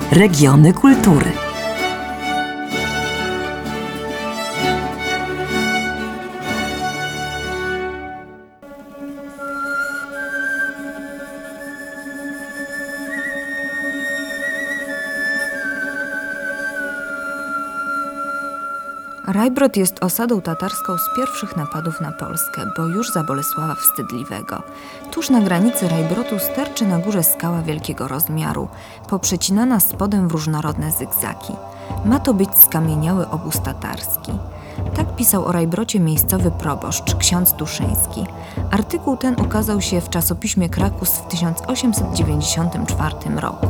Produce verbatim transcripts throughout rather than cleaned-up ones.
Regiony kultury. Rajbrod jest osadą tatarską z pierwszych napadów na Polskę, bo już za Bolesława Wstydliwego. Tuż na granicy Rajbrodu sterczy na górze skała wielkiego rozmiaru, poprzecinana spodem w różnorodne zygzaki. Ma to być skamieniały obóz tatarski. Tak pisał o Rajbrocie miejscowy proboszcz, ksiądz Duszyński. Artykuł ten ukazał się w czasopiśmie Krakus w tysiąc osiemset dziewięćdziesiątym czwartym roku.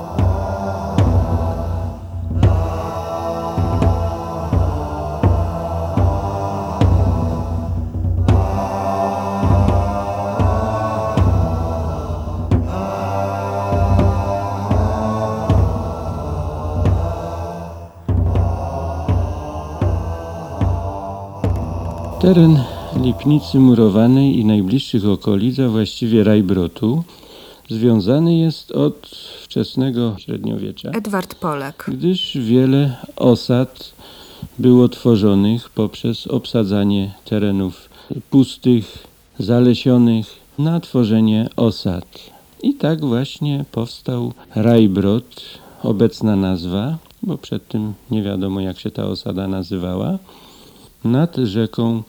Teren Lipnicy Murowanej i najbliższych okolic, a właściwie Rajbrodu, związany jest od wczesnego średniowiecza, Edward Polek. gdyż wiele osad było tworzonych poprzez obsadzanie terenów pustych, zalesionych na tworzenie osad. I tak właśnie powstał Rajbrod, obecna nazwa, bo przed tym nie wiadomo, jak się ta osada nazywała, nad rzeką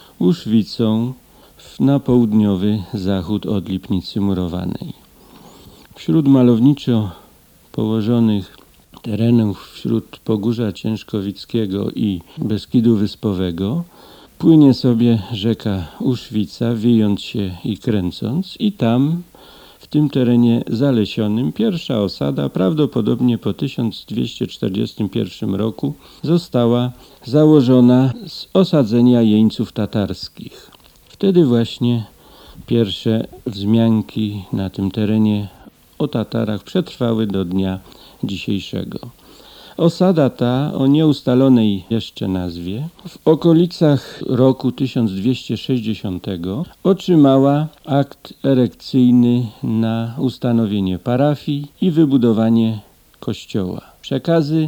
Uszwicą na południowy zachód od Lipnicy Murowanej. Wśród malowniczo położonych terenów, wśród Pogórza Ciężkowickiego i Beskidu Wyspowego, płynie sobie rzeka Uszwica, wiejąc się i kręcąc, i tam, w tym terenie zalesionym, pierwsza osada, prawdopodobnie po tysiąc dwieście czterdziestym pierwszym roku, została założona z osadzenia jeńców tatarskich. Wtedy właśnie pierwsze wzmianki na tym terenie o Tatarach przetrwały do dnia dzisiejszego. Osada ta o nieustalonej jeszcze nazwie w okolicach roku tysiąc dwieście sześćdziesiątego otrzymała akt erekcyjny na ustanowienie parafii i wybudowanie kościoła. Przekazy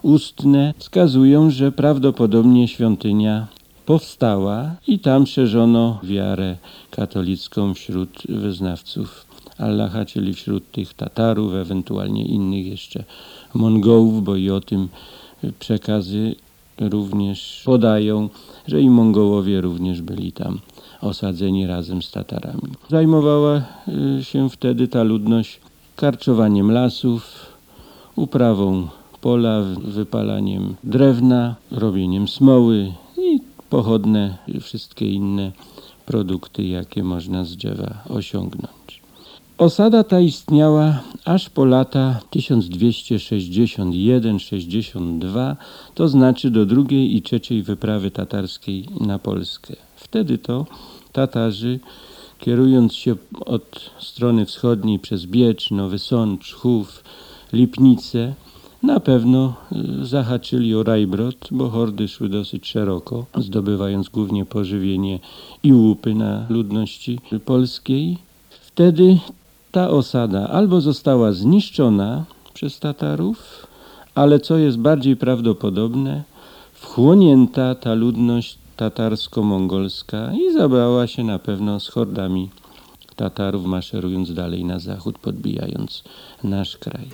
ustne wskazują, że prawdopodobnie świątynia powstała i tam szerzono wiarę katolicką wśród wyznawców Allaha, czyli wśród tych Tatarów, ewentualnie innych jeszcze Mongołów, bo i o tym przekazy również podają, że i Mongołowie również byli tam osadzeni razem z Tatarami. Zajmowała się wtedy ta ludność karczowaniem lasów, uprawą pola, wypalaniem drewna, robieniem smoły i pochodne, wszystkie inne produkty, jakie można z drzewa osiągnąć. Osada ta istniała aż po lata tysiąc dwieście sześćdziesiąt jeden sześćdziesiąt dwa, to znaczy do drugiej i trzeciej wyprawy tatarskiej na Polskę. Wtedy to Tatarzy, kierując się od strony wschodniej przez Biecz, Nowy Sącz, Chów, Lipnicę, na pewno zahaczyli o Rajbrod, bo hordy szły dosyć szeroko, zdobywając głównie pożywienie i łupy na ludności polskiej. Wtedy ta osada albo została zniszczona przez Tatarów, ale co jest bardziej prawdopodobne, wchłonięta ta ludność tatarsko-mongolska i zabrała się na pewno z hordami Tatarów, maszerując dalej na zachód, podbijając nasz kraj.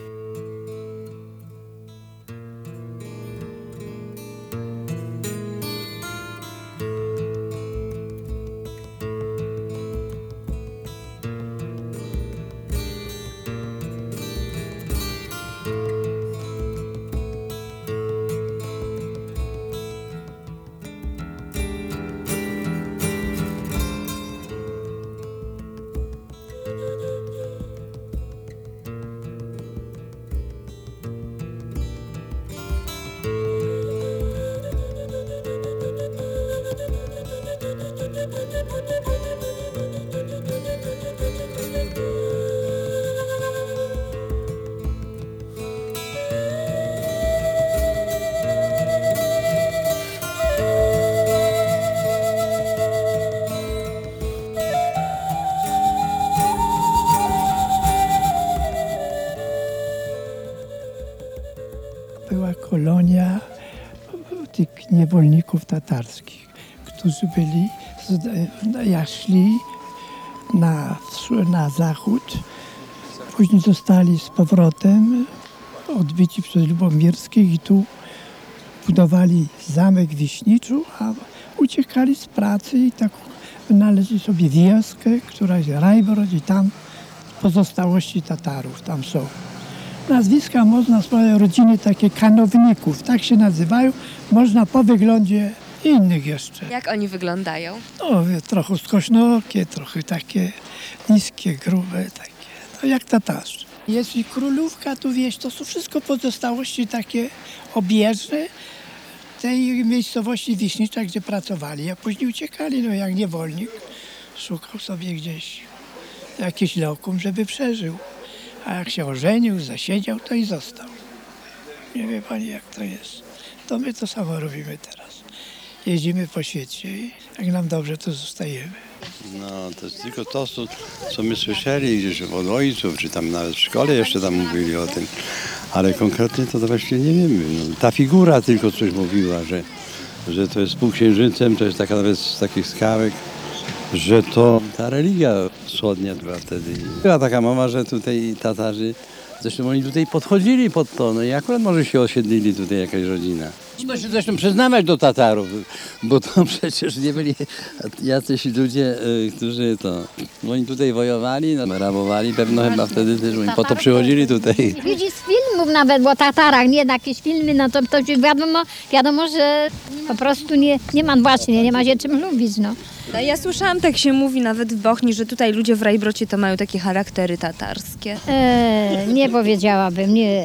kolonia tych niewolników tatarskich, którzy byli, jak szli na, na zachód, później zostali z powrotem odbici przez Lubomirskich i tu budowali zamek w Wiśniczu, a uciekali z pracy i tak wynaleźli sobie wioskę, która jest Rajbrod i tam pozostałości Tatarów tam są. Nazwiska można swoje rodziny takie kanowników, tak się nazywają, można po wyglądzie innych jeszcze. Jak oni wyglądają? No, trochę skośnookie, trochę takie niskie, grube, takie, no jak Tatarzy. Jest i Królówka, tu wieś, to są wszystko pozostałości takie obieżne tej miejscowości Wiśnicza, gdzie pracowali, a później uciekali, no jak niewolnik, szukał sobie gdzieś jakiś lokum, żeby przeżył. A jak się ożenił, zasiedział, to i został. Nie wie pani, jak to jest. To my to samo robimy teraz. Jeździmy po świecie i jak nam dobrze, to zostajemy. No, to jest tylko to, co, co my słyszeli gdzieś od ojców, czy tam nawet w szkole jeszcze tam mówili o tym. Ale konkretnie to, to właśnie nie wiemy. No, ta figura tylko coś mówiła, że, że to jest półksiężycem, to jest taka nawet z takich skałek, że to ta religia wschodnia była wtedy. Była taka mowa, że tutaj Tatarzy, zresztą oni tutaj podchodzili pod to, no i akurat może się osiedlili tutaj jakaś rodzina. Trzeba się zresztą przyznawać do Tatarów, bo to przecież nie byli jacyś ludzie, y, którzy to, no oni tutaj wojowali, no, rabowali pewno chyba wtedy też, oni po to przychodzili tutaj. Widzi z filmów nawet o Tatarach, nie jakieś filmy, no to, to wiadomo, wiadomo, że po prostu nie, nie ma właśnie, nie ma się czym lubić, no. No, ja słyszałam, tak się mówi nawet w Bochni, że tutaj ludzie w Rajbrocie to mają takie charaktery tatarskie. E, nie powiedziałabym, nie.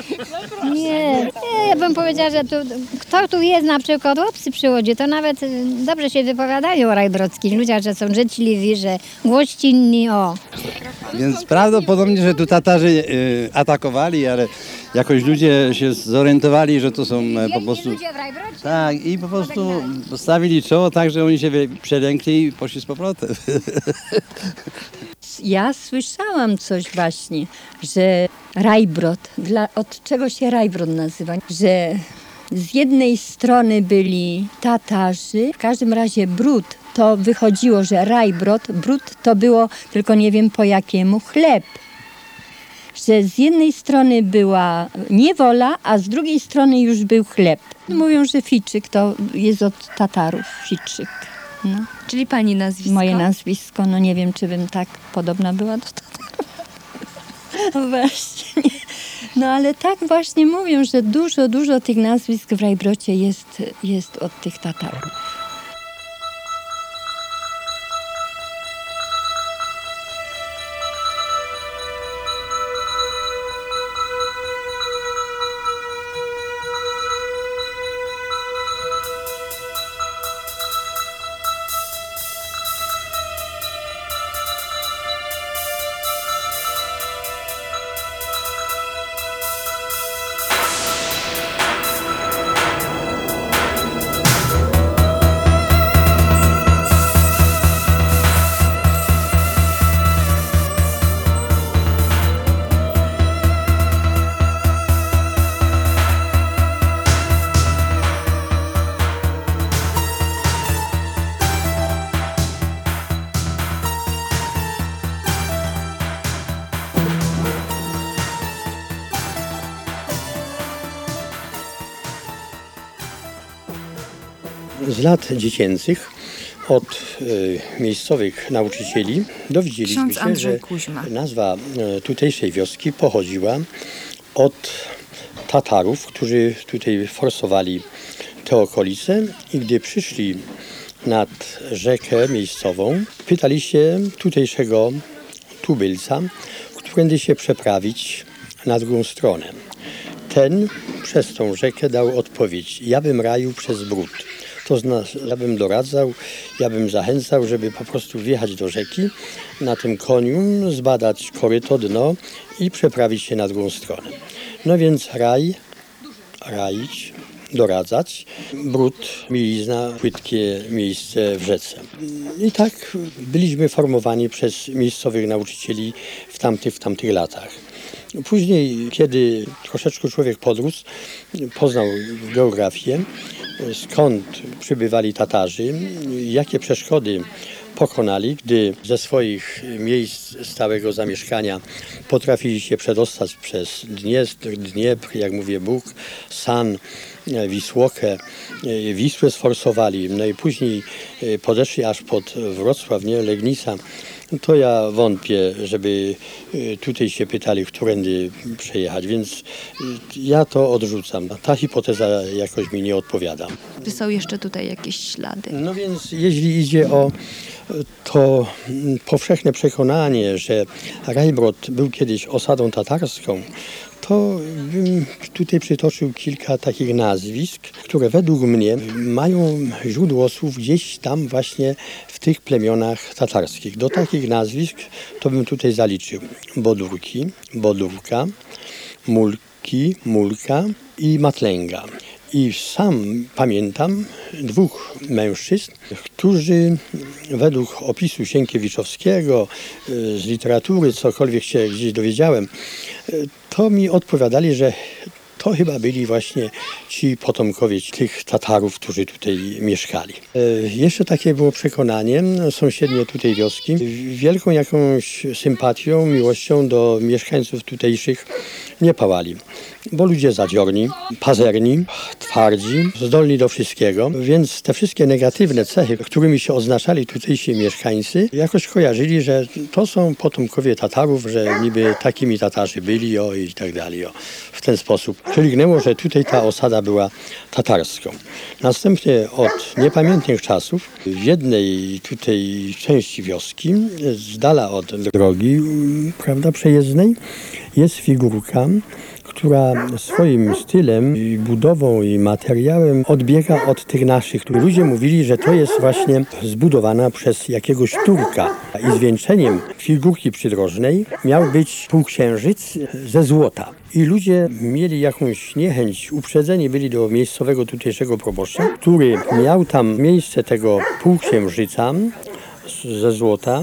Nie, nie, ja bym powiedziała, że tu, kto tu jest na przykład obcy przychodzi, to nawet y, dobrze się wypowiadają o rajbrockich ludziach, że są życzliwi, że gościnni, o. Więc prawdopodobnie, że tu Tatarzy y, atakowali, ale jakoś ludzie się zorientowali, że to są e, po prostu... ludzie w Rajbrocie. Tak, i po prostu postawili czoło tak, że oni się przelękli i poszli z powrotem. Ja słyszałam coś właśnie, że Rajbrod, dla, od czego się Rajbrod nazywa, że z jednej strony byli Tatarzy, w każdym razie Brud, to wychodziło, że Rajbrod, Brud to było, tylko nie wiem po jakiemu, chleb. Że z jednej strony była niewola, a z drugiej strony już był chleb. Mówią, że Ficzyk to jest od Tatarów, Ficzyk. No. Czyli pani nazwisko? Moje nazwisko, no nie wiem, czy bym tak podobna była do Tatarów. No właśnie. No ale tak właśnie mówią, że dużo, dużo tych nazwisk w Rajbrocie jest, jest od tych Tatarów. Z lat dziecięcych od y, miejscowych nauczycieli dowiedzieliśmy Ksiądz się, Andrzej że Kuźma. nazwa y, tutejszej wioski pochodziła od Tatarów, którzy tutaj forsowali te okolice i gdy przyszli nad rzekę miejscową, pytali się tutejszego tubylca, którędy się przeprawić na drugą stronę. Ten przez tą rzekę dał odpowiedź: ja bym raił przez Brud. To znaczy, ja bym doradzał, ja bym zachęcał, żeby po prostu wjechać do rzeki, na tym koniu zbadać koryto, dno i przeprawić się na drugą stronę. No więc raj, raić, doradzać, Brud, mielizna, płytkie miejsce w rzece. I tak byliśmy formowani przez miejscowych nauczycieli w tamtych, w tamtych latach. Później, kiedy troszeczkę człowiek podrósł, poznał geografię, skąd przybywali Tatarzy, jakie przeszkody pokonali, gdy ze swoich miejsc stałego zamieszkania potrafili się przedostać przez Dniestr, Dniepr, jak mówię, Bóg, San, Wisłokę, Wisłę sforsowali, no i później podeszli aż pod Wrocław, nie, Legnica. To ja wątpię, żeby tutaj się pytali, którędy przejechać, więc ja to odrzucam. Ta hipoteza jakoś mi nie odpowiada. Czy są jeszcze tutaj jakieś ślady? No więc jeśli idzie o to powszechne przekonanie, że Rajbrod był kiedyś osadą tatarską, to bym tutaj przytoczył kilka takich nazwisk, które według mnie mają źródło słów gdzieś tam właśnie w tych plemionach tatarskich. Do takich nazwisk to bym tutaj zaliczył Bodurki, Bodurka, Mulki, Mulka i Matlęga. I sam pamiętam dwóch mężczyzn, którzy według opisu Sienkiewiczowskiego z literatury, cokolwiek się gdzieś dowiedziałem, to mi odpowiadali, że to chyba byli właśnie ci potomkowie tych Tatarów, którzy tutaj mieszkali. Jeszcze takie było przekonanie sąsiednie tutaj wioski. Wielką jakąś sympatią, miłością do mieszkańców tutejszych nie pałali, bo ludzie zadziorni, pazerni, twardzi, zdolni do wszystkiego, więc te wszystkie negatywne cechy, którymi się oznaczali tutejsi mieszkańcy, jakoś kojarzyli, że to są potomkowie Tatarów, że niby takimi Tatarzy byli o, i tak dalej. O. W ten sposób przeliknęło, że tutaj ta osada była tatarską. Następnie od niepamiętnych czasów w jednej tutaj części wioski, z dala od drogi, prawda, przejezdnej, jest figurka, która swoim stylem, i budową i materiałem odbiega od tych naszych. Ludzie mówili, że to jest właśnie zbudowana przez jakiegoś Turka. I zwieńczeniem figurki przydrożnej miał być półksiężyc ze złota. I ludzie mieli jakąś niechęć, uprzedzeni byli do miejscowego tutejszego proboszcza, który miał tam miejsce tego półksiężyca ze złota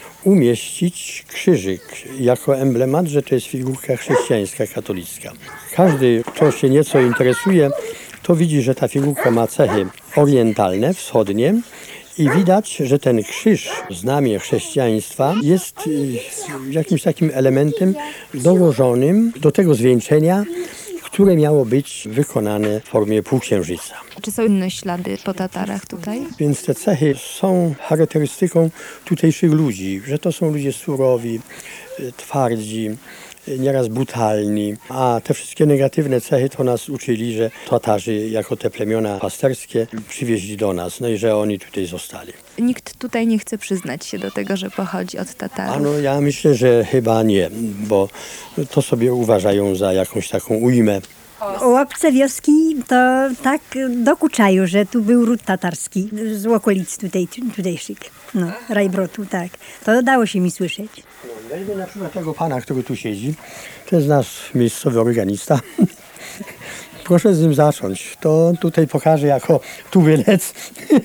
umieścić krzyżyk jako emblemat, że to jest figurka chrześcijańska, katolicka. Każdy, kto się nieco interesuje, to widzi, że ta figurka ma cechy orientalne, wschodnie i widać, że ten krzyż, znamię chrześcijaństwa, jest jakimś takim elementem dołożonym do tego zwieńczenia, które miało być wykonane w formie półksiężyca. Czy są inne ślady po Tatarach tutaj? Więc te cechy są charakterystyką tutejszych ludzi, że to są ludzie surowi, twardzi, nieraz brutalni, a te wszystkie negatywne cechy to nas uczyli, że Tatarzy jako te plemiona pasterskie przywieźli do nas, no i że oni tutaj zostali. Nikt tutaj nie chce przyznać się do tego, że pochodzi od Tatarów. A no ja myślę, że chyba nie, bo to sobie uważają za jakąś taką ujmę. Łapce wioski to tak dokuczają, że tu był ród tatarski z okolic tutaj, tutejszych, no, Rajbrotu, tak. To dało się mi słyszeć. No, weźmy na przykład tego pana, który tu siedzi, to jest nasz miejscowy organista. Proszę z nim zacząć, to on tutaj pokaże jako tubylec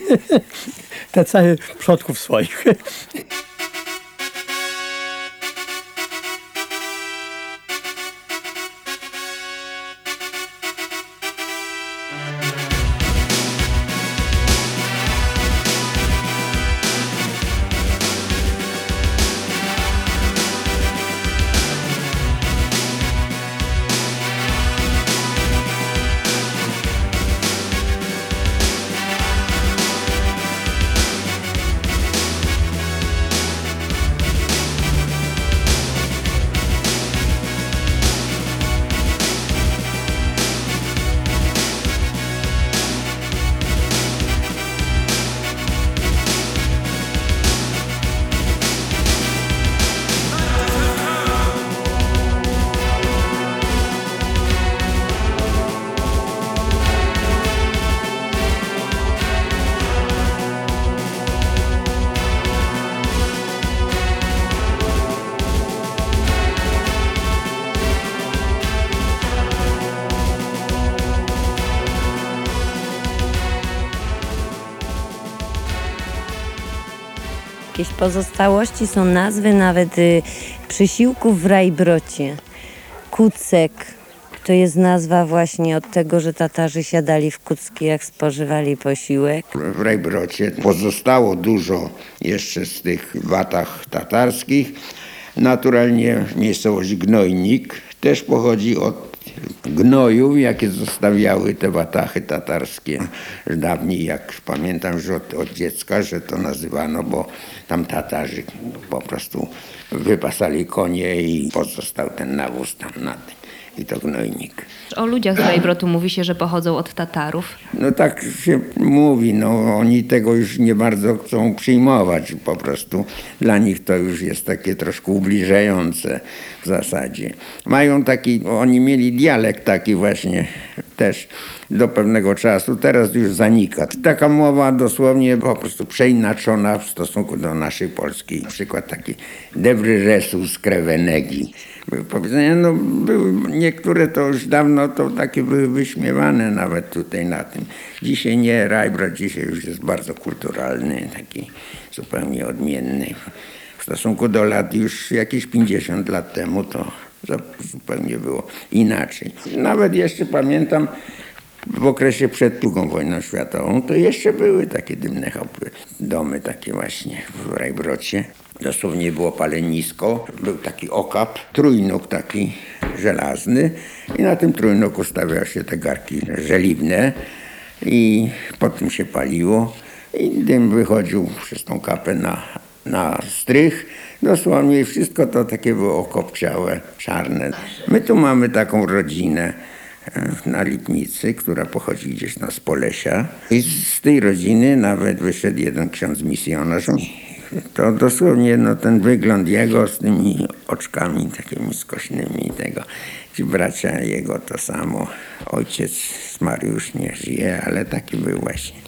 te cechy przodków swoich. Jakieś pozostałości są nazwy nawet y, przysiłków w Rajbrocie. kucek. To jest nazwa właśnie od tego, że Tatarzy siadali w kucki, jak spożywali posiłek. W Rajbrocie pozostało dużo jeszcze z tych watach tatarskich. Naturalnie miejscowość Gnojnik też pochodzi od gnojów, jakie zostawiały te watachy tatarskie. Dawniej, jak pamiętam już od, od dziecka, że to nazywano, bo tam Tatarzy po prostu wypasali konie i pozostał ten nawóz tam na tym. I to Gnojnik. O ludziach z Rajbrotu mówi się, że pochodzą od Tatarów. No tak się mówi, no oni tego już nie bardzo chcą przyjmować po prostu. Dla nich to już jest takie troszkę ubliżające w zasadzie. Mają taki, oni mieli dialekt taki właśnie też do pewnego czasu, teraz już zanika. Taka mowa dosłownie po prostu przeinaczona w stosunku do naszej polskiej. Na przykład taki Dobry Resus Krewenegi. Były powiedzenia, no były, niektóre to już dawno to takie były wyśmiewane nawet tutaj na tym. Dzisiaj nie, Rajbrod dzisiaj już jest bardzo kulturalny, taki zupełnie odmienny. W stosunku do lat już jakieś pięćdziesiąt lat temu to zupełnie było inaczej. Nawet jeszcze pamiętam w okresie przed drugą wojną światową, to jeszcze były takie dymne chałupy, domy takie właśnie w Rajbrocie. Dosłownie było palenisko, był taki okap, trójnóg taki żelazny i na tym trójnogu stawiało się te garki żeliwne i po tym się paliło i dym wychodził przez tą kapę na, na strych. Dosłownie wszystko to takie było okopciałe, czarne. My tu mamy taką rodzinę na Lipnicy, która pochodzi gdzieś tam z Polesia. I z tej rodziny nawet wyszedł jeden ksiądz misjonarz. To dosłownie no, ten wygląd jego z tymi oczkami takimi skośnymi tego. Ci bracia jego to samo. Ojciec Mariusz nie żyje, ale taki był właśnie.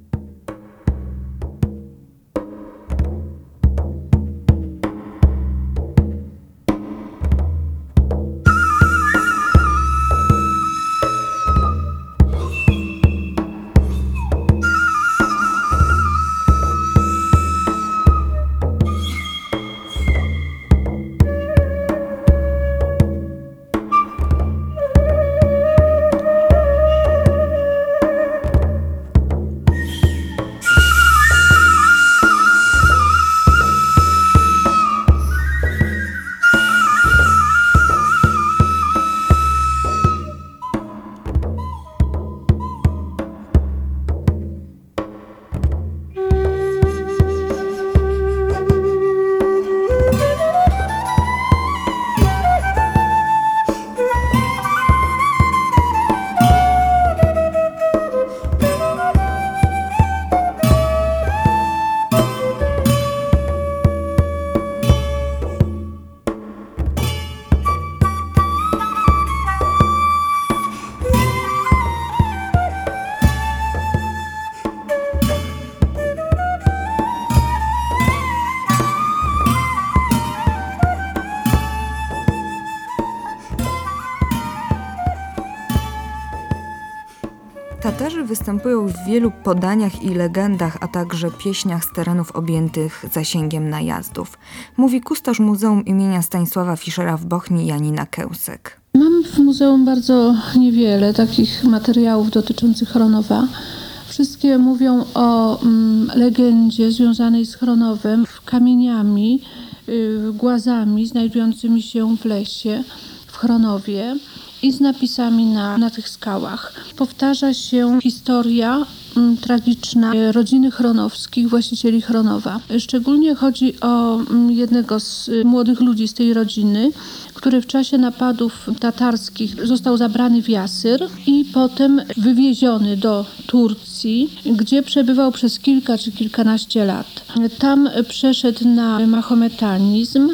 Tatarzy występują w wielu podaniach i legendach, a także pieśniach z terenów objętych zasięgiem najazdów. Mówi kustosz Muzeum imienia Stanisława Fischera w Bochni Janina Kełsek. Mam w muzeum bardzo niewiele takich materiałów dotyczących Chronowa. Wszystkie mówią o mm, legendzie związanej z Chronowem, kamieniami, yy, głazami znajdującymi się w lesie w Chronowie i z napisami na, na tych skałach. Powtarza się historia m, tragiczna rodziny Chronowskich, właścicieli Chronowa. Szczególnie chodzi o m, jednego z y, młodych ludzi z tej rodziny, który w czasie napadów tatarskich został zabrany w Jasyr i potem wywieziony do Turcji, gdzie przebywał przez kilka czy kilkanaście lat. Tam przeszedł na mahometanizm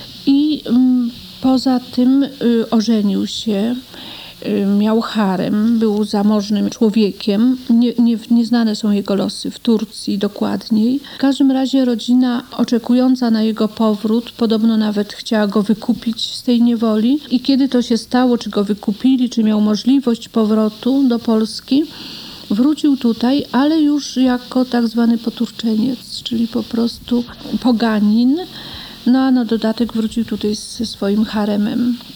i m, poza tym y, ożenił się, y, miał harem, był zamożnym człowiekiem. Nie, nie, nieznane są jego losy w Turcji dokładniej. W każdym razie rodzina oczekująca na jego powrót podobno nawet chciała go wykupić z tej niewoli. I kiedy to się stało, czy go wykupili, czy miał możliwość powrotu do Polski, wrócił tutaj, ale już jako tak zwany poturczeniec, czyli po prostu poganin. No a na dodatek wrócił tutaj ze swoim haremem.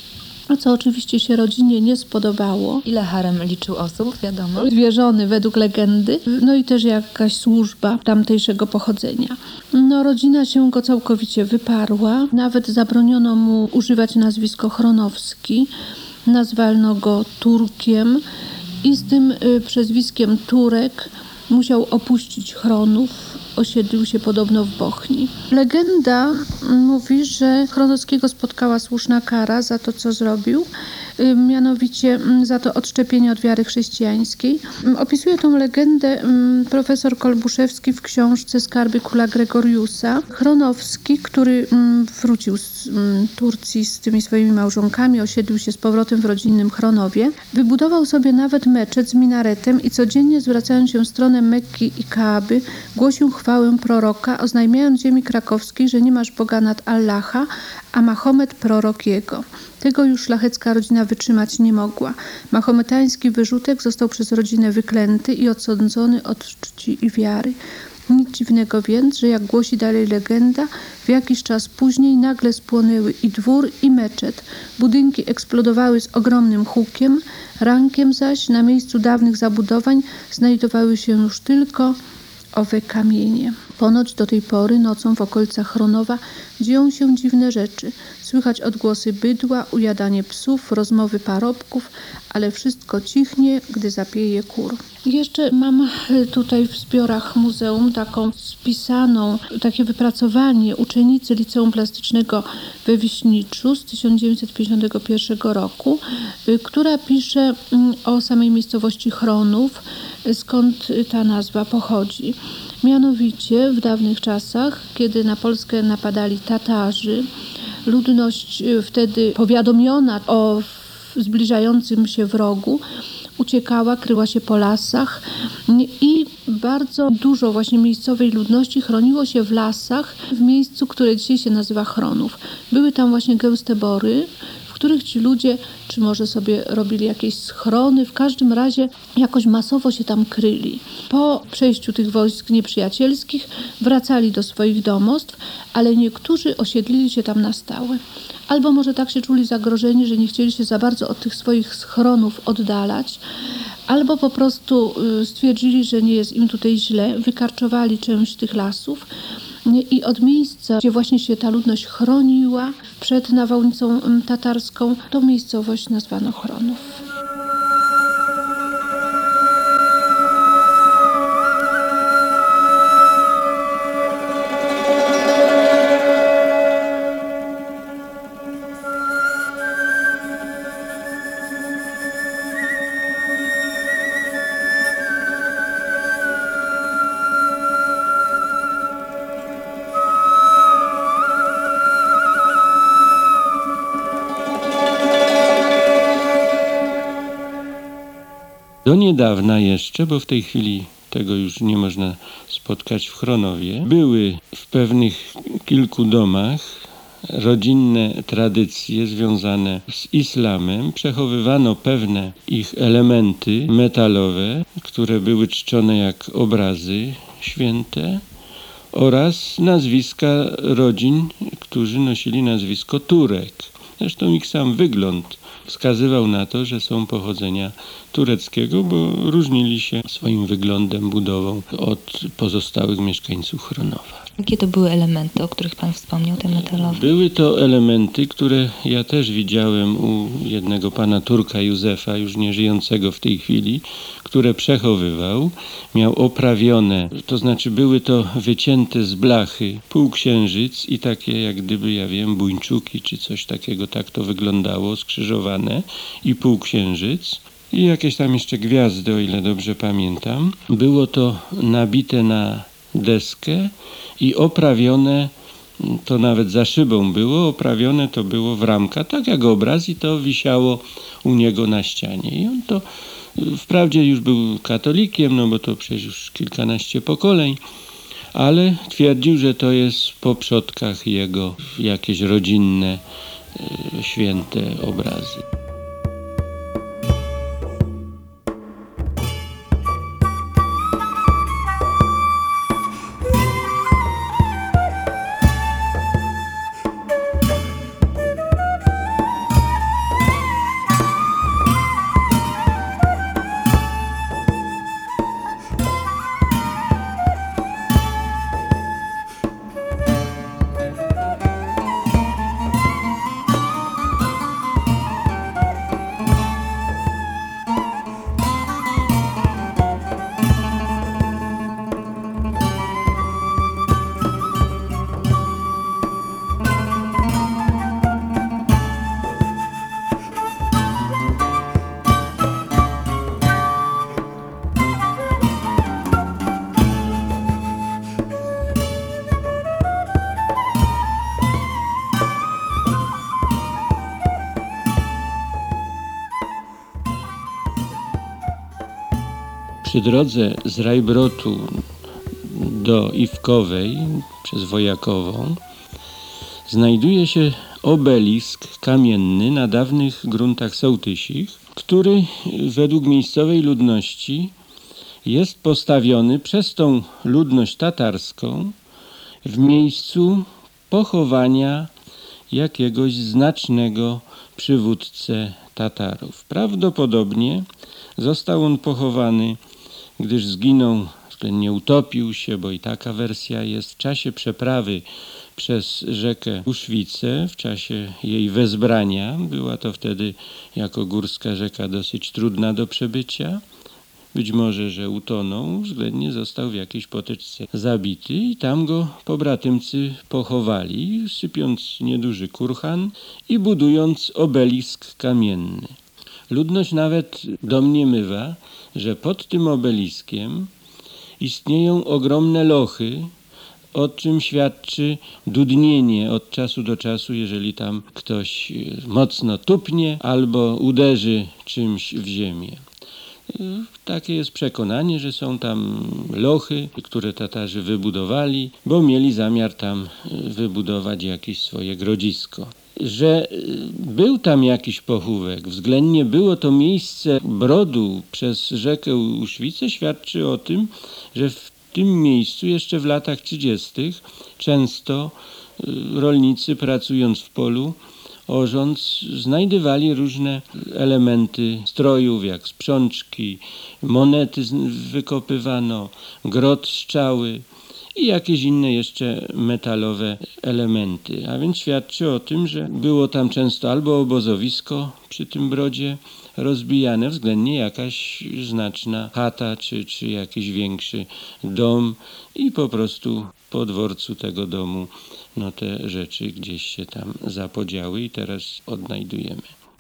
a co oczywiście się rodzinie nie spodobało. Ile harem liczył osób, wiadomo? Dwie żony według legendy, no i też jakaś służba tamtejszego pochodzenia. No rodzina się go całkowicie wyparła, nawet zabroniono mu używać nazwisko Chronowski, nazwano go Turkiem i z tym y, przezwiskiem Turek musiał opuścić Chronów. Osiedlił się podobno w Bochni. Legenda mówi, że Chronowskiego spotkała słuszna kara za to, co zrobił, mianowicie za to odszczepienie od wiary chrześcijańskiej. Opisuje tą legendę profesor Kolbuszewski w książce Skarby króla Gregoriusa. Chronowski, który wrócił z Turcji z tymi swoimi małżonkami, osiedlił się z powrotem w rodzinnym Chronowie, wybudował sobie nawet meczet z minaretem i codziennie zwracając się w stronę Mekki i Kaaby, głosił chwałę proroka, oznajmiając ziemi krakowskiej, że nie masz Boga nad Allaha, a Mahomet prorok jego. Tego już szlachecka rodzina wytrzymać nie mogła. Mahometański wyrzutek został przez rodzinę wyklęty i odsądzony od czci i wiary. Nic dziwnego więc, że jak głosi dalej legenda, w jakiś czas później nagle spłonęły i dwór, i meczet. Budynki eksplodowały z ogromnym hukiem, rankiem zaś na miejscu dawnych zabudowań znajdowały się już tylko owe kamienie. Ponoć do tej pory nocą w okolicach Chronowa dzieją się dziwne rzeczy. Słychać odgłosy bydła, ujadanie psów, rozmowy parobków, ale wszystko cichnie, gdy zapieje kur. Jeszcze mam tutaj w zbiorach muzeum taką spisaną, takie wypracowanie uczennicy Liceum Plastycznego we Wiśniczu z tysiąc dziewięćset pięćdziesiątego pierwszego roku, która pisze o samej miejscowości Chronów, skąd ta nazwa pochodzi. Mianowicie w dawnych czasach, kiedy na Polskę napadali Tatarzy, ludność wtedy powiadomiona o zbliżającym się wrogu uciekała, kryła się po lasach i bardzo dużo właśnie miejscowej ludności chroniło się w lasach, w miejscu, które dzisiaj się nazywa Chronów. Były tam właśnie gęste bory, w których ci ludzie, czy może sobie robili jakieś schrony, w każdym razie jakoś masowo się tam kryli. Po przejściu tych wojsk nieprzyjacielskich wracali do swoich domostw, ale niektórzy osiedlili się tam na stałe. Albo może tak się czuli zagrożeni, że nie chcieli się za bardzo od tych swoich schronów oddalać, albo po prostu stwierdzili, że nie jest im tutaj źle, wykarczowali część tych lasów i od miejsca, gdzie właśnie się ta ludność chroniła przed nawałnicą tatarską, tą miejscowość nazwano Chronów. Do niedawna jeszcze, bo w tej chwili tego już nie można spotkać w Chronowie, były w pewnych kilku domach rodzinne tradycje związane z islamem. Przechowywano pewne ich elementy metalowe, które były czczone jak obrazy święte, oraz nazwiska rodzin, którzy nosili nazwisko Turek. Zresztą ich sam wygląd wskazywał na to, że są pochodzenia tureckiego, bo różnili się swoim wyglądem, budową od pozostałych mieszkańców Chronowa. Jakie to były elementy, o których pan wspomniał, te metalowe? Były to elementy, które ja też widziałem u jednego pana Turka Józefa, już nie żyjącego w tej chwili, które przechowywał. Miał oprawione, to znaczy były to wycięte z blachy półksiężyc i takie jak gdyby, ja wiem, buńczuki czy coś takiego, tak to wyglądało, skrzyżowane i półksiężyc. I jakieś tam jeszcze gwiazdy, o ile dobrze pamiętam. Było to nabite na deskę i oprawione, to nawet za szybą było, oprawione to było w ramkach, tak jak obraz, i to wisiało u niego na ścianie. I on to wprawdzie już był katolikiem, no bo to przecież już kilkanaście pokoleń, ale twierdził, że to jest po przodkach jego jakieś rodzinne, święte obrazy. Przy drodze z Rajbrotu do Iwkowej przez Wojakową znajduje się obelisk kamienny na dawnych gruntach sołtysich, który według miejscowej ludności jest postawiony przez tą ludność tatarską w miejscu pochowania jakiegoś znacznego przywódcę Tatarów. Prawdopodobnie został on pochowany, gdyż zginął, względnie utopił się, bo i taka wersja jest, w czasie przeprawy przez rzekę Uszwicę, w czasie jej wezbrania. Była to wtedy jako górska rzeka dosyć trudna do przebycia. Być może, że utonął, względnie został w jakiejś potyczce zabity i tam go pobratymcy pochowali, sypiąc nieduży kurhan i budując obelisk kamienny. Ludność nawet domniemywa, że pod tym obeliskiem istnieją ogromne lochy, o czym świadczy dudnienie od czasu do czasu, jeżeli tam ktoś mocno tupnie albo uderzy czymś w ziemię. Takie jest przekonanie, że są tam lochy, które Tatarzy wybudowali, bo mieli zamiar tam wybudować jakieś swoje grodzisko. Że był tam jakiś pochówek, względnie było to miejsce brodu przez rzekę Uszwicę, świadczy o tym, że w tym miejscu jeszcze w latach trzydziestych często rolnicy, pracując w polu, orząc, znajdywali różne elementy strojów, jak sprzączki, monety wykopywano, grot strzały i jakieś inne jeszcze metalowe elementy. A więc świadczy o tym, że było tam często albo obozowisko przy tym brodzie rozbijane, względnie jakaś znaczna chata, czy, czy jakiś większy dom i po prostu po dworcu tego domu no te rzeczy gdzieś się tam zapodziały i teraz odnajdujemy.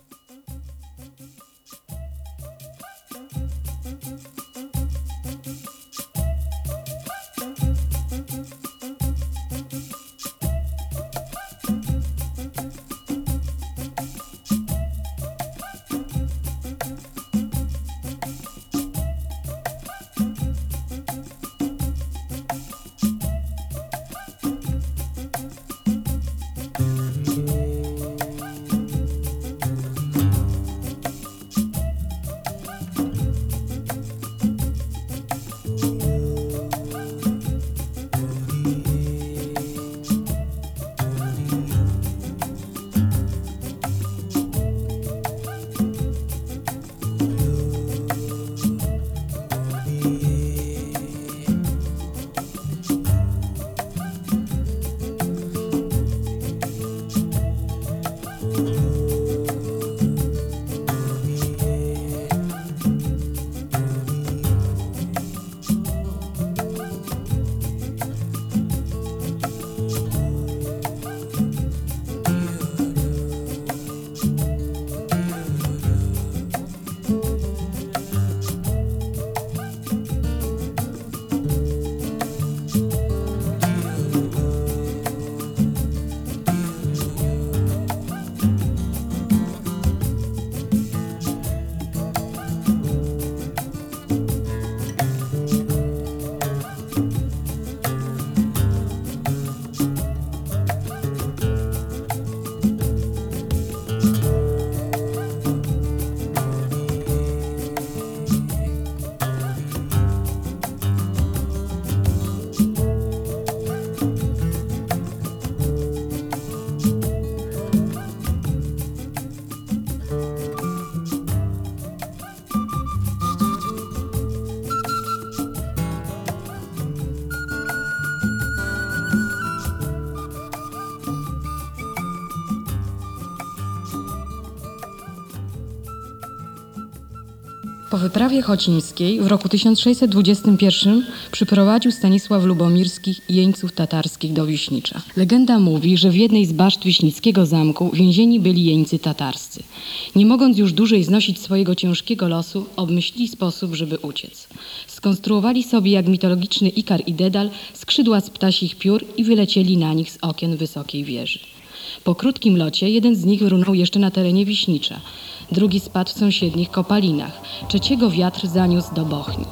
Po wyprawie chocińskiej w roku tysiąc sześćset dwudziestym pierwszym przyprowadził Stanisław Lubomirski jeńców tatarskich do Wiśnicza. Legenda mówi, że w jednej z baszt wiśnickiego zamku więzieni byli jeńcy tatarscy. Nie mogąc już dłużej znosić swojego ciężkiego losu, obmyślili sposób, żeby uciec. Skonstruowali sobie jak mitologiczny Ikar i Dedal skrzydła z ptasich piór i wylecieli na nich z okien wysokiej wieży. Po krótkim locie jeden z nich runął jeszcze na terenie Wiśnicza, drugi spadł w sąsiednich kopalinach, trzeciego wiatr zaniósł do Bochni.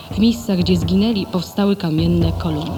W miejscach, gdzie zginęli, powstały kamienne kolumny.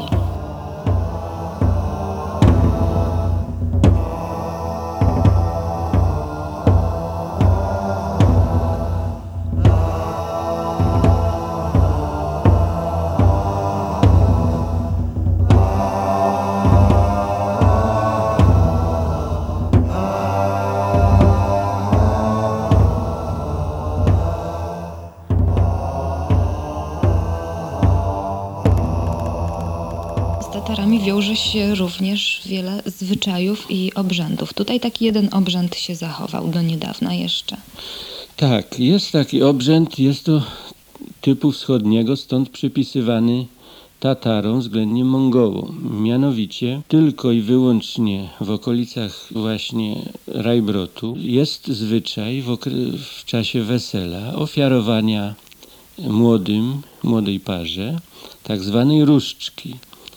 Z Tatarami wiąże się również wiele zwyczajów i obrzędów. Tutaj taki jeden obrzęd się zachował do niedawna jeszcze. Tak, jest taki obrzęd, jest to typu wschodniego, stąd przypisywany Tatarom względnie Mongołom. Mianowicie tylko i wyłącznie w okolicach właśnie Rajbrotu jest zwyczaj w, okre- w czasie wesela ofiarowania młodym, młodej parze tak zwanej różdżki.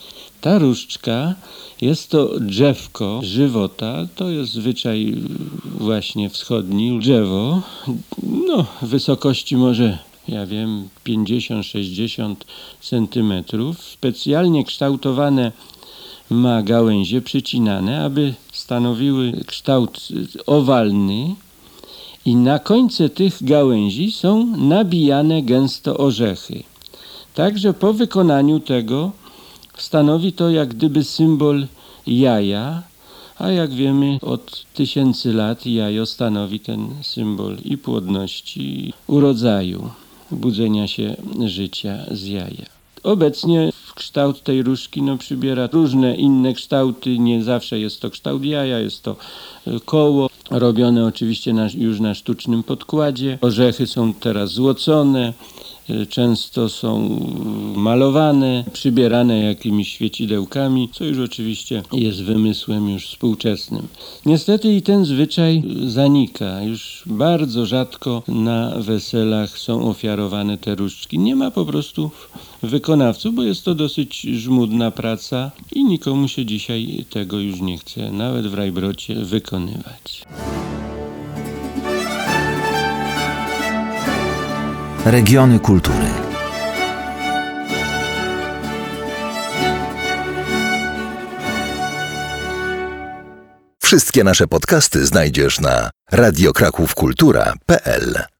Ta różdżka jest to drzewko żywota, to jest zwyczaj właśnie wschodni. Drzewo, no wysokości może, ja wiem, pięćdziesiąt sześćdziesiąt centymetrów, specjalnie kształtowane ma gałęzie przycinane, aby stanowiły kształt owalny i na końcu tych gałęzi są nabijane gęsto orzechy. Także po wykonaniu tego stanowi to jak gdyby symbol jaja, a jak wiemy od tysięcy lat jajo stanowi ten symbol i płodności, i urodzaju, budzenia się życia z jaja. Obecnie kształt tej różdżki no, przybiera różne inne kształty, nie zawsze jest to kształt jaja, jest to koło, robione oczywiście na, już na sztucznym podkładzie. Orzechy są teraz złocone, często są malowane, przybierane jakimiś świecidełkami, co już oczywiście jest wymysłem już współczesnym. Niestety i ten zwyczaj zanika. Już bardzo rzadko na weselach są ofiarowane te różdżki. Nie ma po prostu wykonawców, bo jest to dosyć żmudna praca i nikomu się dzisiaj tego już nie chce, nawet w Rajbrocie, wykonywać. Regiony kultury. Wszystkie nasze podcasty znajdziesz na radio kraków kultura kropka p l.